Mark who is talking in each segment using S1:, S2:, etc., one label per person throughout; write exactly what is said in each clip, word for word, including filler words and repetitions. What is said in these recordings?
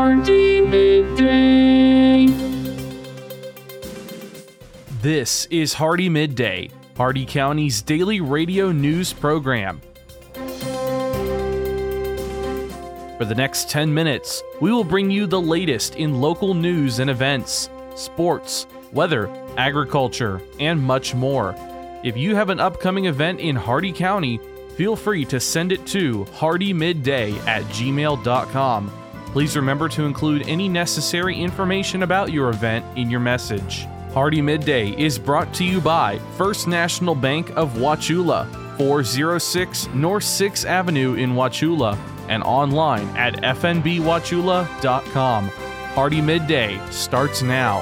S1: Hardy Midday.
S2: This is Hardy Midday, Hardy County's daily radio news program. For the next ten minutes, we will bring you the latest in local news and events, sports, weather, agriculture, and much more. If you have an upcoming event in Hardy County, feel free to send it to hardymidday at gmail dot com. Please remember to include any necessary information about your event in your message. Hardy Midday is brought to you by First National Bank of Wauchula, four oh six North sixth Avenue in Wauchula, and online at f n b wauchula dot com. Hardy Midday starts now.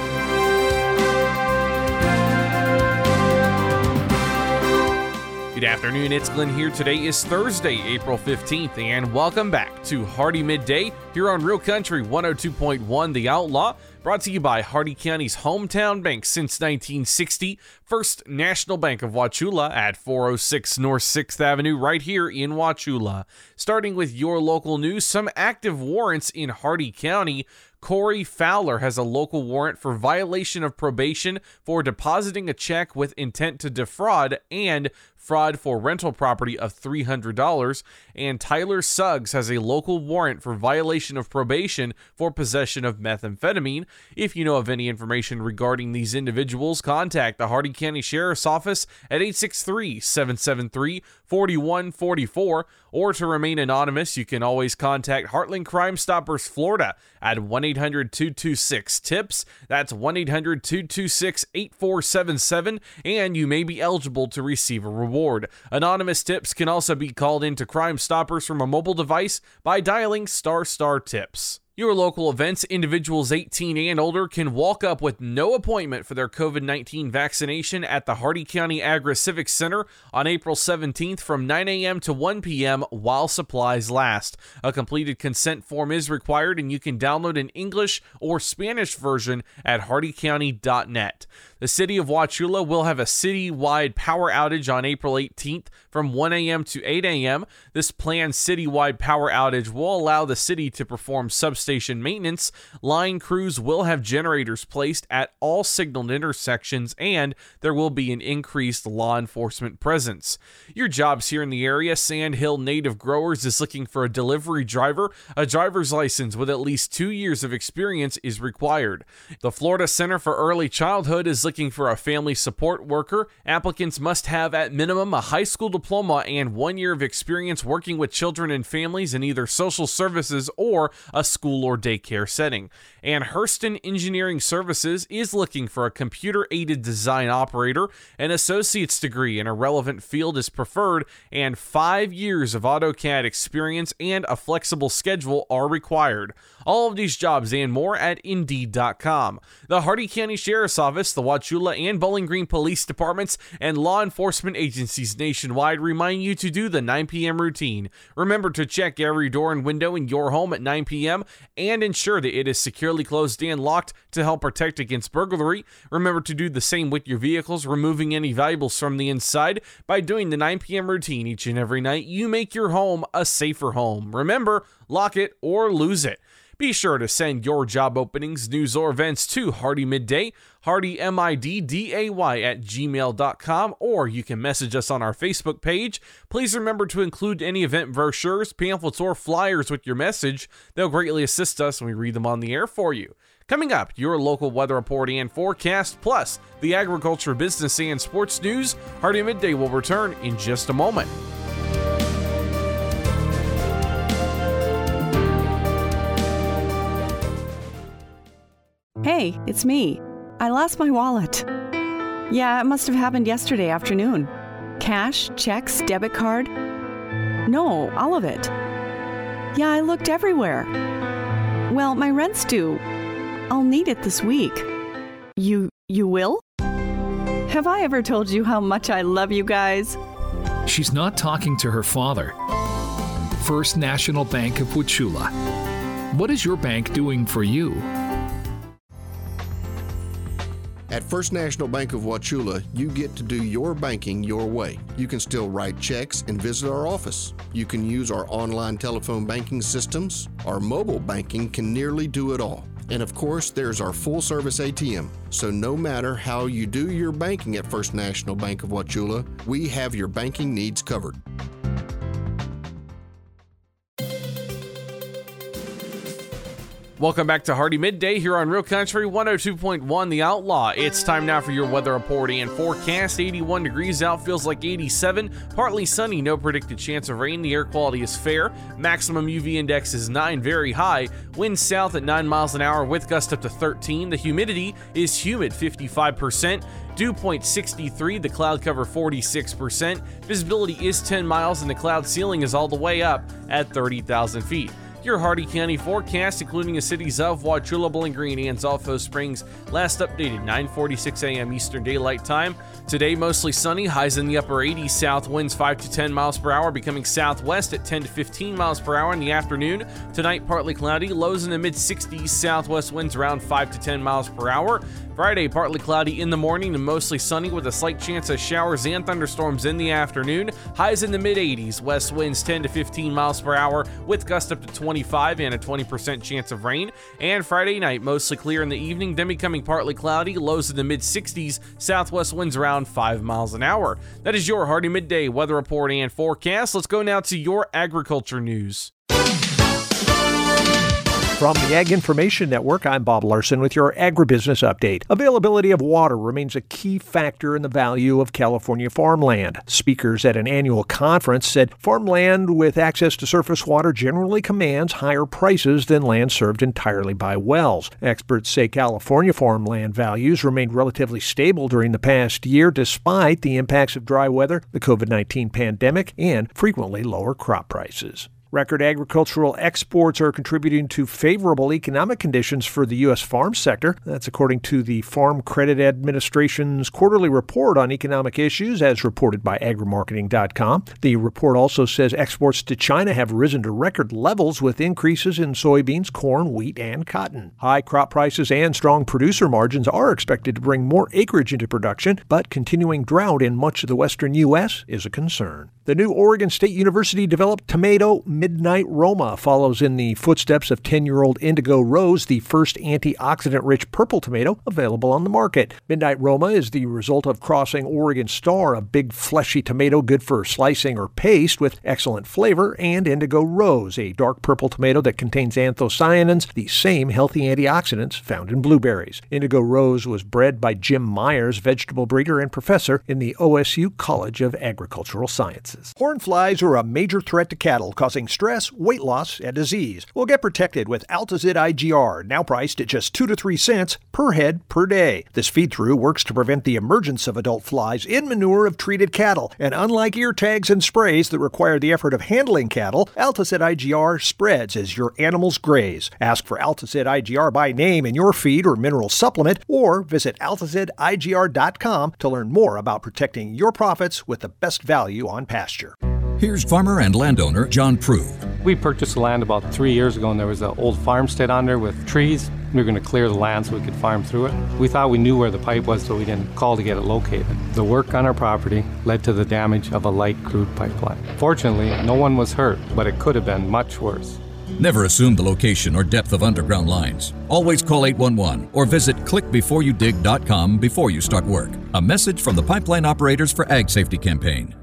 S2: Good afternoon, it's Glenn here. Today is Thursday, April fifteenth, and welcome back to Hardy Midday here on Real Country one oh two point one The Outlaw, brought to you by Hardy County's hometown bank since nineteen sixty, First National Bank of Wauchula at four oh six North sixth Avenue right here in Wauchula. Starting with your local news, some active warrants in Hardy County. Corey Fowler has a local warrant for violation of probation for depositing a check with intent to defraud and fraud for rental property of three hundred dollars, and Tyler Suggs has a local warrant for violation of probation for possession of methamphetamine. If you know of any information regarding these individuals, contact the Hardy County Sheriff's Office at eight six three, seven seven three, four one four four, or to remain anonymous, you can always contact Heartland Crime Stoppers Florida at one eight hundred, two two six, T I P S. That's one eight hundred, two two six, eight four seven seven, and you may be eligible to receive a reward. Anonymous tips can also be called into Crime Stoppers from a mobile device by dialing star star tips. Your local events, individuals eighteen and older can walk up with no appointment for their covid nineteen vaccination at the Hardy County Agri-Civic Center on April seventeenth from nine a.m. to one p.m. while supplies last. A completed consent form is required, and you can download an English or Spanish version at hardy county dot net. The city of Wauchula will have a citywide power outage on April eighteenth from one a.m. to eight a.m. This planned citywide power outage will allow the city to perform substation maintenance. Line crews will have generators placed at all signaled intersections, and there will be an increased law enforcement presence. Your jobs here in the area: Sand Hill Native Growers is looking for a delivery driver. A driver's license with at least two years of experience is required. The Florida Center for Early Childhood is looking for a family support worker. Applicants must have at minimum a high school diploma and one year of experience working with children and families in either social services or a school or daycare setting. And Hurston Engineering Services is looking for a computer-aided design operator. An associate's degree in a relevant field is preferred, and five years of AutoCAD experience and a flexible schedule are required. All of these jobs and more at Indeed dot com. The Hardy County Sheriff's Office, the Wauchula and Bowling Green Police Departments, and law enforcement agencies nationwide remind you to do the nine p.m. routine. Remember to check every door and window in your home at nine p.m. and ensure that it is securely closed and locked to help protect against burglary. Remember to do the same with your vehicles, removing any valuables from the inside. By doing the nine p.m. routine each and every night, you make your home a safer home. Remember, lock it or lose it. Be sure to send your job openings, news, or events to Hardy Midday, Hardy M I D D A Y at gmail dot com, or you can message us on our Facebook page. Please remember to include any event brochures, pamphlets, or flyers with your message. They'll greatly assist us when we read them on the air for you. Coming up, your local weather report and forecast, plus the agriculture, business, and sports news. Hardy Midday will return in just a moment.
S3: Hey, it's me. I lost my wallet. Yeah, it must have happened yesterday afternoon. Cash, checks, debit card. No, all of it. Yeah, I looked everywhere. Well, my rent's due. I'll need it this week. You, you will? Have I ever told you how much I love you guys?
S4: She's not talking to her father. First National Bank of Wauchula. What is your bank doing for you?
S5: At First National Bank of Wauchula, you get to do your banking your way. You can still write checks and visit our office. You can use our online telephone banking systems. Our mobile banking can nearly do it all. And of course, there's our full-service A T M. So no matter how you do your banking at First National Bank of Wauchula, we have your banking needs covered.
S2: Welcome back to Hardee Midday here on Real Country one oh two point one The Outlaw. It's time now for your weather report and forecast. eighty-one degrees out, feels like eighty-seven. Partly sunny, no predicted chance of rain. The air quality is fair. Maximum U V index is nine, very high. Wind south at nine miles an hour with gust up to thirteen. The humidity is humid, fifty-five percent. Dew point sixty-three, the cloud cover forty-six percent. Visibility is ten miles and the cloud ceiling is all the way up at thirty thousand feet. Your Hardee County forecast, including the cities of Wauchula, Bowling Green, and Zolfo Springs, last updated nine forty-six a.m. Eastern Daylight Time. Today, mostly sunny, highs in the upper eighties, south winds five to ten miles per hour, becoming southwest at ten to fifteen miles per hour in the afternoon. Tonight, partly cloudy, lows in the mid sixties, southwest winds around five to ten miles per hour. Friday, partly cloudy in the morning and mostly sunny with a slight chance of showers and thunderstorms in the afternoon. Highs in the mid eighties, west winds ten to fifteen miles per hour with gusts up to twenty-five and a twenty percent chance of rain. And Friday night, mostly clear in the evening, then becoming partly cloudy, lows in the mid sixties, southwest winds around five miles an hour. That is your Hardee Midday weather report and forecast. Let's go now to your agriculture news.
S6: From the Ag Information Network, I'm Bob Larson with your agribusiness update. Availability of water remains a key factor in the value of California farmland. Speakers at an annual conference said farmland with access to surface water generally commands higher prices than land served entirely by wells. Experts say California farmland values remained relatively stable during the past year despite the impacts of dry weather, the covid nineteen pandemic, and frequently lower crop prices. Record agricultural exports are contributing to favorable economic conditions for the U S farm sector. That's according to the Farm Credit Administration's quarterly report on economic issues as reported by agri marketing dot com. The report also says exports to China have risen to record levels with increases in soybeans, corn, wheat, and cotton. High crop prices and strong producer margins are expected to bring more acreage into production, but continuing drought in much of the western U S is a concern. The new Oregon State University developed tomato Midnight Roma follows in the footsteps of ten-year-old Indigo Rose, the first antioxidant-rich purple tomato available on the market. Midnight Roma is the result of crossing Oregon Star, a big fleshy tomato good for slicing or paste with excellent flavor, and Indigo Rose, a dark purple tomato that contains anthocyanins, the same healthy antioxidants found in blueberries. Indigo Rose was bred by Jim Myers, vegetable breeder and professor in the O S U College of Agricultural Sciences. Horn flies are a major threat to cattle, causing stress, weight loss, and disease. Well, get protected with Altazid I G R, now priced at just two to three cents per head per day. This feed-through works to prevent the emergence of adult flies in manure of treated cattle. And unlike ear tags and sprays that require the effort of handling cattle, Altazid I G R spreads as your animals graze. Ask for Altazid I G R by name in your feed or mineral supplement, or visit altazid I G R dot com to learn more about protecting your profits with the best value on pasture.
S7: Here's farmer and landowner John Prue.
S8: We purchased the land about three years ago, and there was an old farmstead on there with trees. We were going to clear the land so we could farm through it. We thought we knew where the pipe was, so we didn't call to get it located. The work on our property led to the damage of a light crude pipeline. Fortunately, no one was hurt, but it could have been much worse.
S7: Never assume the location or depth of underground lines. Always call eight one one or visit click before you dig dot com before you start work. A message from the Pipeline Operators for Ag Safety campaign.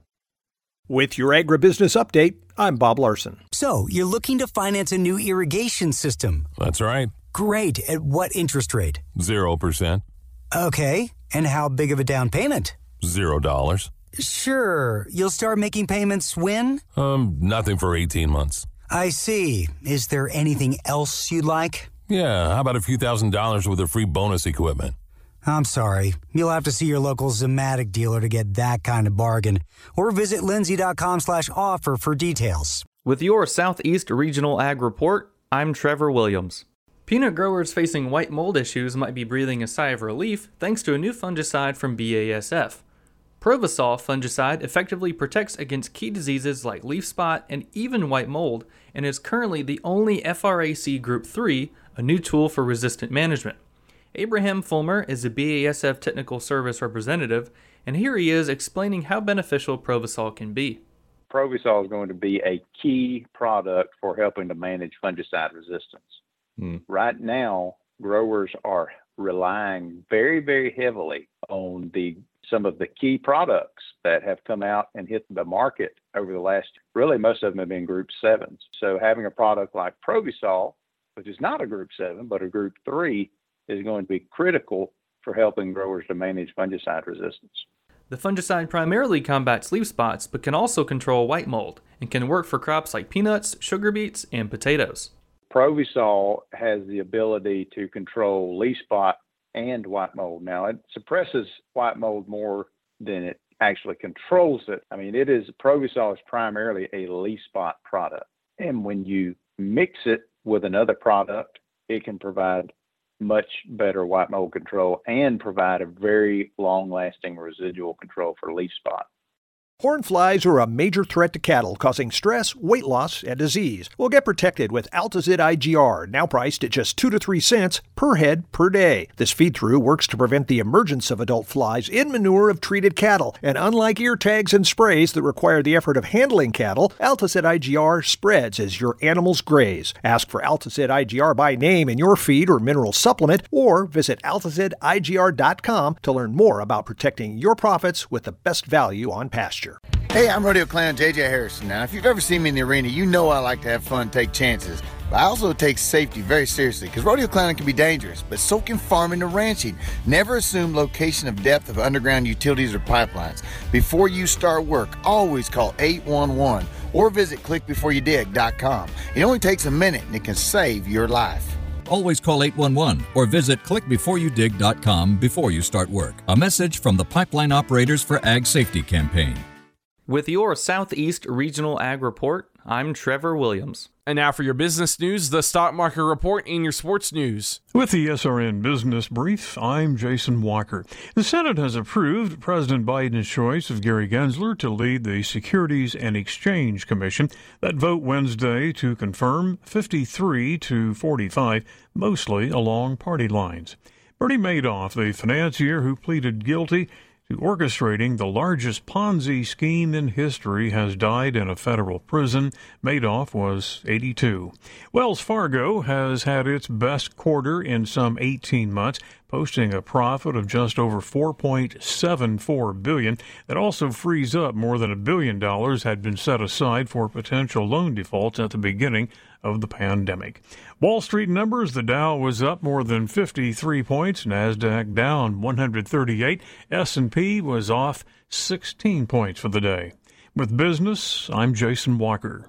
S6: With your agribusiness update, I'm Bob Larson.
S9: So, you're looking to finance a new irrigation system?
S10: That's right.
S9: Great. At what interest rate?
S10: Zero percent.
S9: Okay. And how big of a down payment?
S10: Zero dollars.
S9: Sure. You'll start making payments when?
S10: Um, nothing for eighteen months.
S9: I see. Is there anything else you'd like?
S10: Yeah, how about a few thousand dollars with a free bonus equipment?
S9: I'm sorry. You'll have to see your local Zematic dealer to get that kind of bargain. Or visit lindsay.com slash offer for details.
S11: With your Southeast Regional Ag Report, I'm Trevor Williams. Peanut growers facing white mold issues might be breathing a sigh of relief thanks to a new fungicide from B A S F. Provosol fungicide effectively protects against key diseases like leaf spot and even white mold, and is currently the only F R A C Group three, a new tool for resistant management. Abraham Fulmer is a B A S F Technical Service representative, and here he is explaining how beneficial Provosol can be.
S12: Provosol is going to be a key product for helping to manage fungicide resistance. Hmm. Right now, growers are relying very, very heavily on the some of the key products that have come out and hit the market over the last, really most of them have been group sevens. So having a product like Provosol, which is not a group seven, but a group three, is going to be critical for helping growers to manage fungicide resistance.
S11: The fungicide primarily combats leaf spots, but can also control white mold and can work for crops like peanuts, sugar beets, and potatoes.
S12: Provosol has the ability to control leaf spot and white mold. Now, it suppresses white mold more than it actually controls it. I mean, it is Provosol is primarily a leaf spot product. And when you mix it with another product, it can provide much better white mold control and provide a very long-lasting residual control for leaf spot.
S6: Horn flies are a major threat to cattle, causing stress, weight loss, and disease. Well, get protected with Altazid I G R, now priced at just two to three cents per head per day. This feed-through works to prevent the emergence of adult flies in manure of treated cattle. And unlike ear tags and sprays that require the effort of handling cattle, Altazid I G R spreads as your animals graze. Ask for Altazid I G R by name in your feed or mineral supplement, or visit altazid I G R dot com to learn more about protecting your profits with the best value on pasture.
S13: Hey, I'm Rodeo Clown J J Harrison. Now, if you've ever seen me in the arena, you know I like to have fun, take chances. But I also take safety very seriously, because rodeo clowning can be dangerous, but so can farming and ranching. Never assume location of depth of underground utilities or pipelines. Before you start work, always call eight one one or visit click before you dig dot com. It only takes a minute and it can save your life.
S7: Always call eight one one or visit click before you dig dot com before you start work. A message from the Pipeline Operators for Ag Safety campaign.
S11: With your Southeast Regional Ag Report, I'm Trevor Williams.
S2: And now for your business news, the stock market report, and your sports news.
S14: With the S R N Business Brief, I'm Jason Walker. The Senate has approved President Biden's choice of Gary Gensler to lead the Securities and Exchange Commission. That vote Wednesday to confirm fifty-three to forty-five, mostly along party lines. Bernie Madoff, the financier who pleaded guilty to orchestrating the largest Ponzi scheme in history, has died in a federal prison. Madoff was eighty-two. Wells Fargo has had its best quarter in some eighteen months, posting a profit of just over four point seven four billion dollars. That also frees up more than a billion dollars had been set aside for potential loan defaults at the beginning of the pandemic. Wall Street numbers: the Dow was up more than fifty-three points, NASDAQ down one hundred thirty-eight, S and P was off sixteen points for the day. With business, I'm Jason Walker.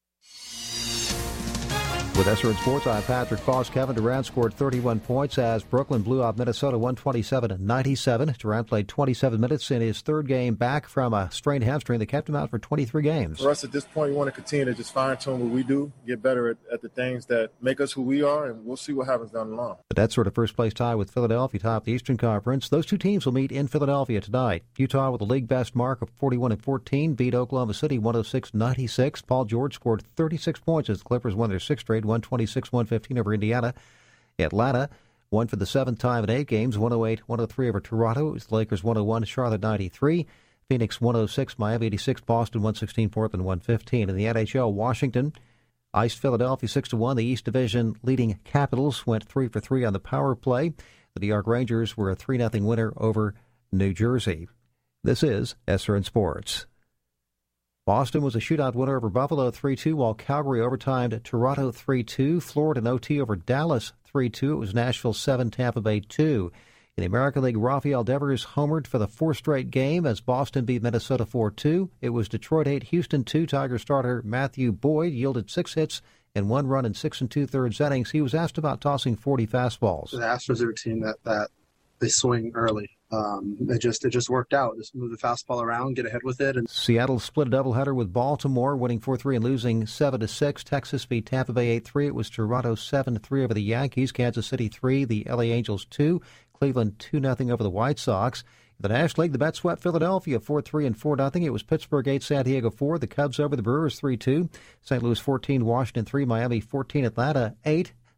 S15: With S R N Sports, I'm Patrick Foss. Kevin Durant scored thirty-one points as Brooklyn blew out Minnesota one twenty-seven to ninety-seven. Durant played twenty-seven minutes in his third game back from a strained hamstring that kept him out for twenty-three games.
S16: For us at this point, we want to continue to just fine-tune what we do, get better at, at the things that make us who we are, and we'll see what happens down the line.
S15: The Nets sort of first-place tie with Philadelphia, top the Eastern Conference. Those two teams will meet in Philadelphia tonight. Utah with a league-best mark of forty-one and fourteen beat Oklahoma City one oh six ninety-six. Paul George scored thirty-six points as the Clippers won their sixth straight, one twenty-six one fifteen over Indiana. Atlanta won for the seventh time in eight games, one oh eight one oh three over Toronto. It was the Lakers one oh one, Charlotte ninety-three. Phoenix one oh six, Miami eighty-six, Boston one sixteen, Portland one fifteen. In the N H L, Washington iced Philadelphia six to one. The East Division leading Capitals went three for three on the power play. The New York Rangers were a three nothing winner over New Jersey. This is S R N Sports. Boston was a shootout winner over Buffalo three two, while Calgary overtimed Toronto three two. Florida in O T over Dallas three two. It was Nashville seven, Tampa Bay two. In the American League, Rafael Devers homered for the fourth straight game as Boston beat Minnesota four two. It was Detroit eight, Houston two. Tiger starter Matthew Boyd yielded six hits and one run in six and two-thirds innings. He was asked about tossing forty fastballs.
S17: The Astros are a team that, that they swing early. Um, it just it just worked out. Just move the fastball around, get ahead with it. And
S15: Seattle split a doubleheader with Baltimore, winning four three and losing seven to six. Texas beat Tampa Bay eight three. It was Toronto seven to three over the Yankees. Kansas City three, the L A Angels two. Cleveland two nothing over the White Sox. In the National League, the Mets swept Philadelphia four three and four nothing. It was Pittsburgh eight, San Diego four. The Cubs over the Brewers three two. Saint Louis fourteen, Washington three. Miami fourteen, Atlanta eight.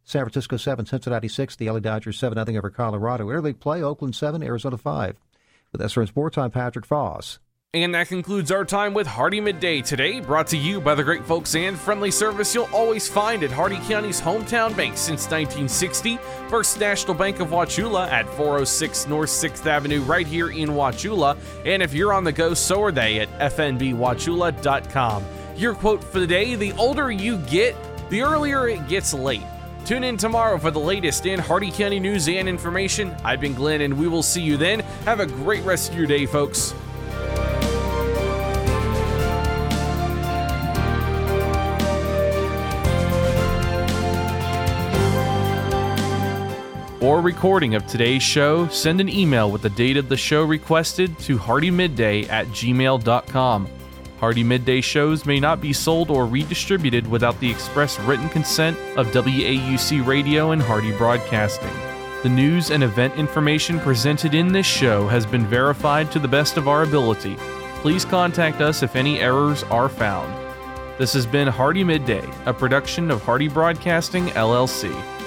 S15: San Francisco seven, Cincinnati six. The L A Dodgers seven nothing over Colorado. Interleague play, Oakland seven, Arizona five. With S R N Sports, I'm Patrick Foss.
S2: And that concludes our time with Hardee Midday today, brought to you by the great folks and friendly service you'll always find at Hardee County's hometown bank since nineteen sixty, First National Bank of Wauchula at four oh six North sixth Avenue right here in Wauchula. And if you're on the go, so are they at f n b wauchula dot com. Your quote for the day: the older you get, the earlier it gets late. Tune in tomorrow for the latest in Hardee County news and information. I've been Glenn, and we will see you then. Have a great rest of your day, folks. For a recording of today's show, send an email with the date of the show requested to hardymidday at gmail dot com. Hardee Midday shows may not be sold or redistributed without the express written consent of W A U C Radio and Hardee Broadcasting. The news and event information presented in this show has been verified to the best of our ability. Please contact us if any errors are found. This has been Hardee Midday, a production of Hardee Broadcasting, L L C.